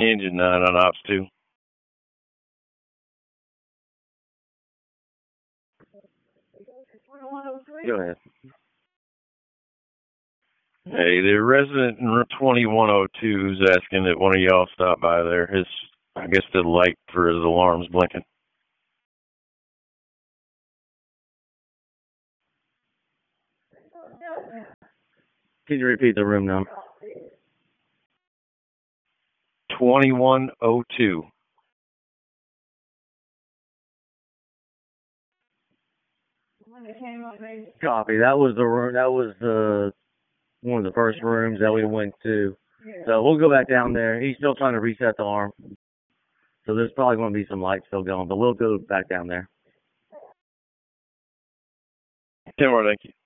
Engine 9 on Ops 2. Go ahead. Hey, the resident in 2102 is asking that one of y'all stop by there. I guess the light for his alarm's blinking. Can you repeat the room number? 2102. Copy. That was the room. That was one of the first rooms that we went to. So we'll go back down there. He's still trying to reset the alarm. So there's probably going to be some lights still going, but we'll go back down there. 10 more, thank you.